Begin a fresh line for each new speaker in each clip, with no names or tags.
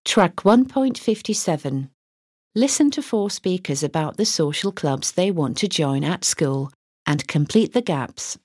Track 1.57. Listen to 4 speakers about the social clubs they want to join at school and complete the gaps.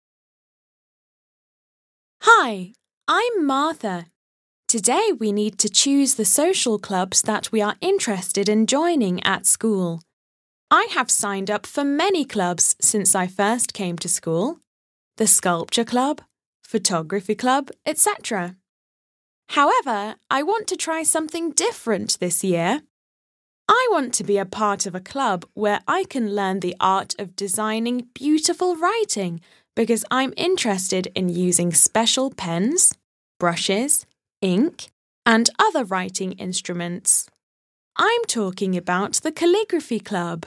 Hi, I'm Martha. Today we need to choose the social clubs that we are interested in joining at school. I have signed up for many clubs since I first came to school. The sculpture club, photography club, etc. However, I want to try something different this year. I want to be a part of a club where I can learn the art of designing beautiful writing because I'm interested in using special pens, brushes, ink, and other writing instruments. I'm talking about the calligraphy club.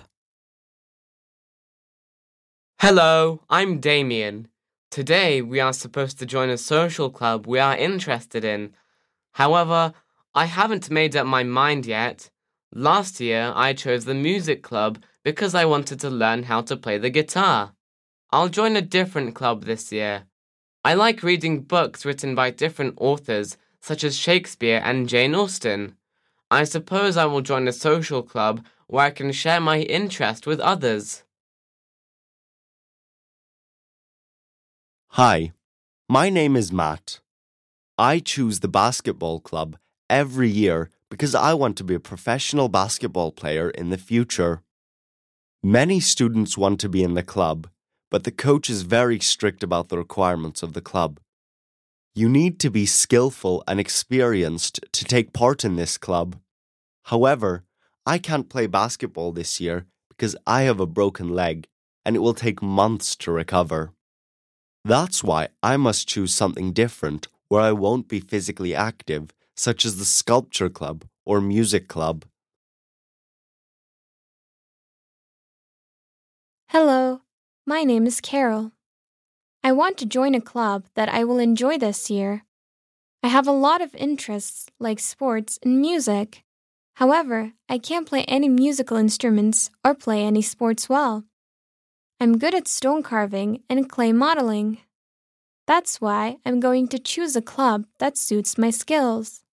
Hello, I'm Damien. Today we are supposed to join a social club we are interested in. However, I haven't made up my mind yet. Last year I chose the music club because I wanted to learn how to play the guitar. I'll join a different club this year. I like reading books written by different authors, such as Shakespeare and Jane Austen. I suppose I will join a social club where I can share my interest with others.
Hi, my name is Matt. I choose the basketball club every year because I want to be a professional basketball player in the future. Many students want to be in the club, but the coach is very strict about the requirements of the club. You need to be skillful and experienced to take part in this club. However, I can't play basketball this year because I have a broken leg and it will take months to recover. That's why I must choose something different where I won't be physically active, such as the sculpture club or music club.
Hello, my name is Carol. I want to join a club that I will enjoy this year. I have a lot of interests like sports and music. However, I can't play any musical instruments or play any sports well. I'm good at stone carving and clay modeling. That's why I'm going to choose a club that suits my skills.